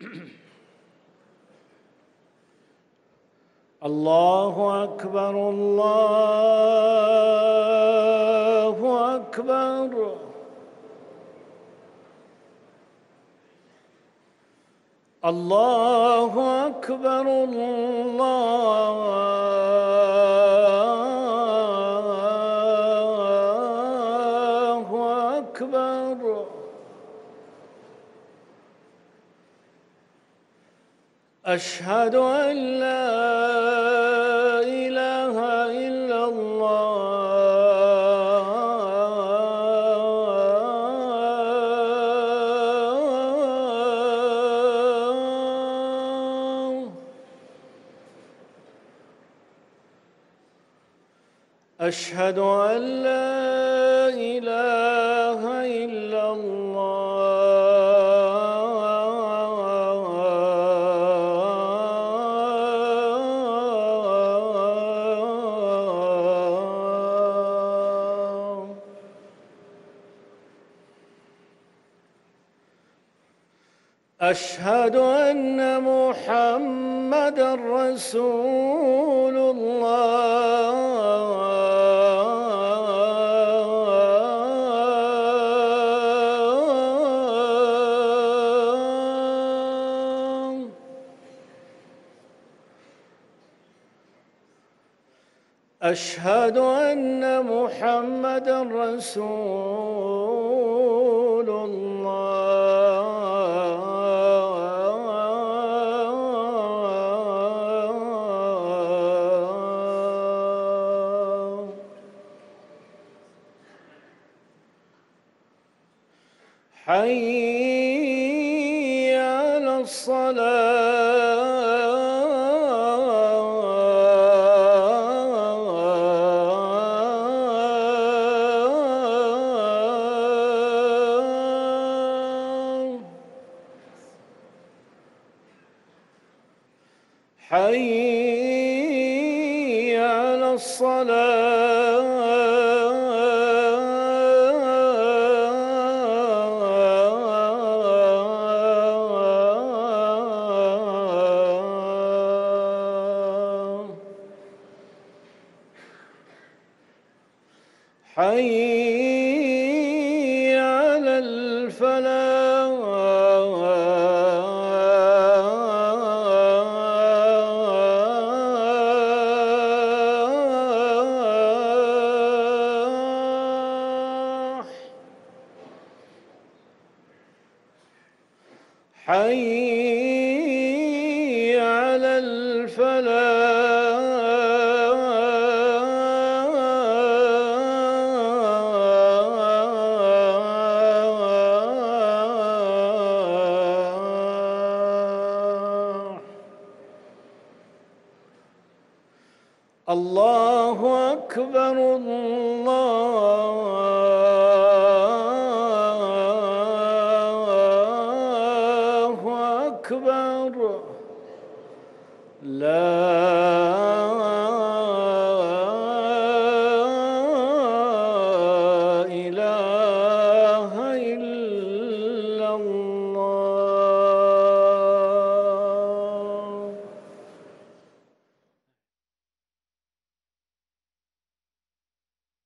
الله أكبر الله أكبر. الله أكبر الله أكبر. أشهد أن لا إله إلا الله. أشهد أن لا إله إلا الله. أشهد أن محمدًا رسول الله. أشهد أن محمدًا رسول الله. حي على الصلاة. حي على الصلاة. حي على الفلاح. حي على الفلاح. الله أكبر الله أكبر. لا